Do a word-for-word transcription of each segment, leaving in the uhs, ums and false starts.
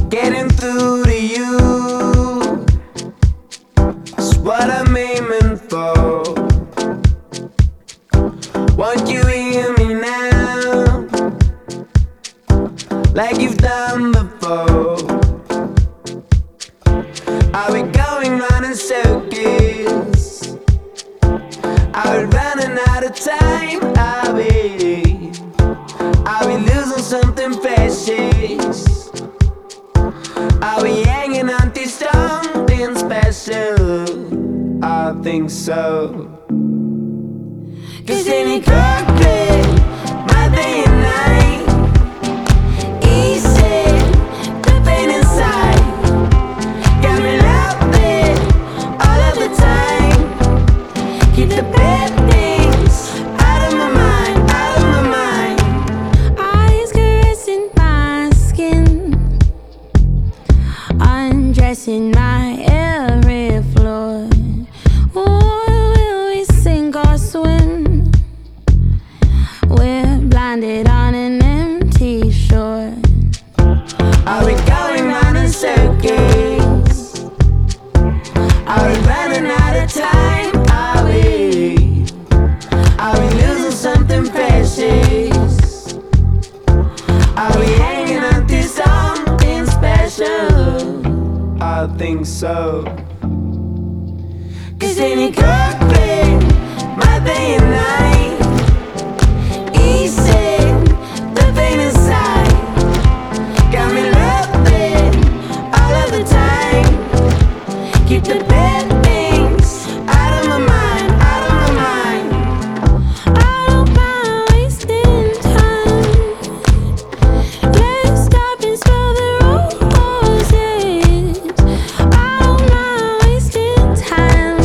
Getting through to you is what I'm aiming for. Won't you hear me now, like you've done before? Are we going round in circles? Are we running out of time? Are we? Are we losing something precious? Are we hanging on to something special? I think so. Cause in it concrete, my day and night, easy, the pain inside got me laughing all of the time. Keep the bad things out of my mind, out of my mind. Eyes caressing my skin, undressing my every floor. Oh, will we sink or swim? We're blinded on an empty shore. Are we going round in circles? Are we running out of time? Are we? Are we losing something precious? Are we hanging on to something special? I think so. Cause in it concrete, my day and night, easy, the pain inside got me laughing all of the time. Keep the bad things out of my mind, out of my mind. I don't mind wasting time. Let's stop and smell the roses. I don't mind wasting time.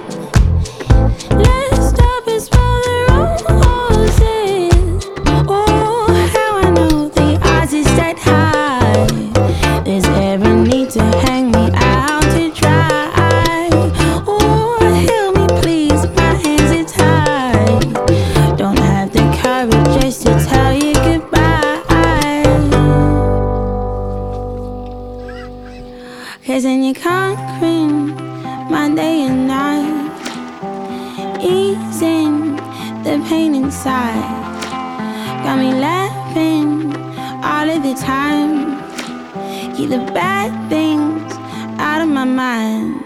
Let's stop and smell the roses. Oh, how I know the odds is set high. There's ever need to hang me out to dry. Oh, help me please, my hands are tied. Don't have the courage just to tell you goodbye. Cause in your concrete, my day and night, easing the pain inside got me laughing all of the time. Keep the bad things out of my mind.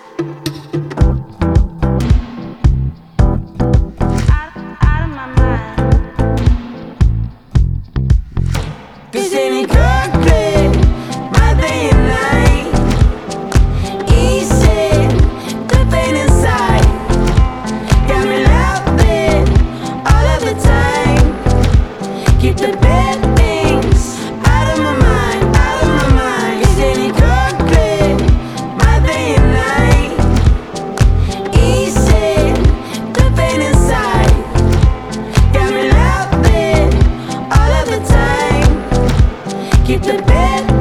Out, out of my mind. Cause in it concrete, my day and night, easy, the pain inside got me laughing all of the time. Keep the bad things out of my mind, out of my mind. Cause in it concrete, my day and night, easy, the pain inside got me laughing all of the time. Keep the bad